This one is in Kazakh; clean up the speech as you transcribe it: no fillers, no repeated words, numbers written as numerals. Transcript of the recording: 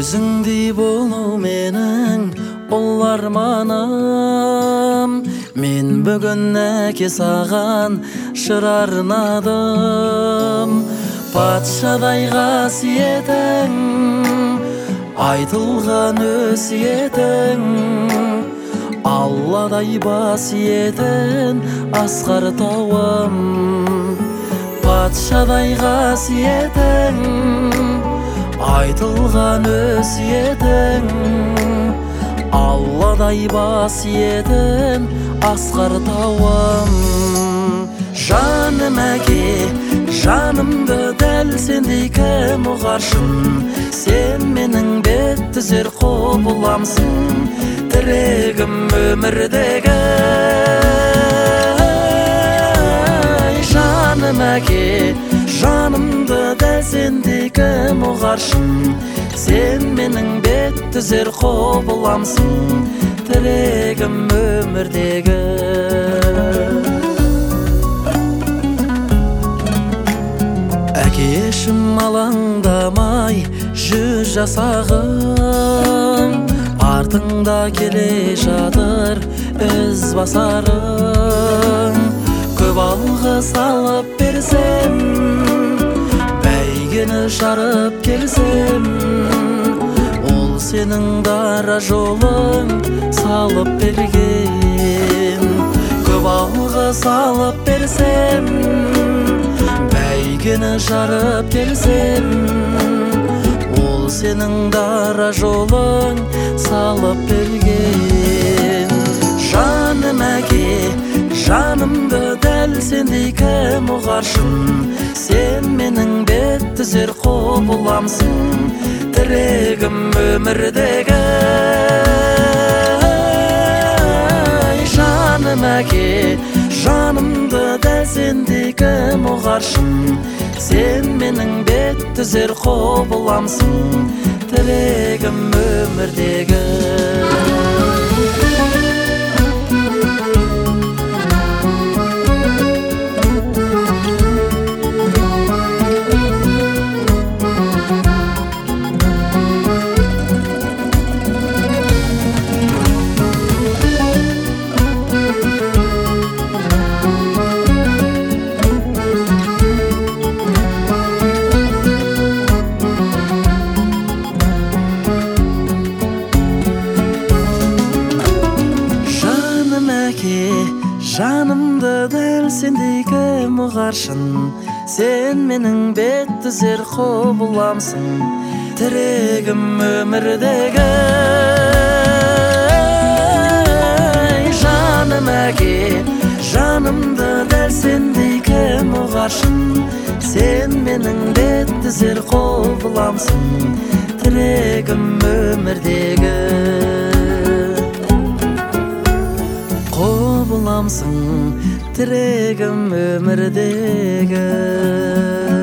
өзіңдей болу менің ол арманым. Мен бүгін әке саған жыр арнадым. Патшадай қасиетің, айтылған өсиетің, Алладай басиетін асқар тауым. Патшадай қасиетің, айтылған өсиетің, Алладай басиетін асқар тауым. Жаным әке, жанымды дәл сендей кім ұғаршын? Сен менің бет түзер құбыламсың, тірегім өмірдегі. Жаным әке, жанымды дәл сендей кім ұғаршын? Сен менің бет түзер құбыламсың, тірегім өмірдегі. Әкешім алаңдамай жүз жасағым, артыңда келе жатыр із басарым. Көп алғы салып берсем, бәйгені жарып келсем, ол сенің дара жолың салып берген. Көп алғы салып берсем, бәйгені жарып келсем, ол сенің дара жолың салып берген. Жаным әке, жанымды дәл сендей кім ұғаршын? Сен менің бет түзер құбыламсың, тірегім өмірдегі. Жаным әке, жанымды дәл сендей кім ұғаршын? Сен менің бет түзер құбыламсың, тірегім өмірдегі. Жанымды дәл сендей кім ұғаршын? Сен менің бет түзер құбыламсың, тірегім өмірдегі. Жаным әке, жанымды дәл сендей кім ұғаршын? Сен менің бет түзер құбыламсың, тірегім өмірдегі. Құбыламсың, тірегім өмірдегі.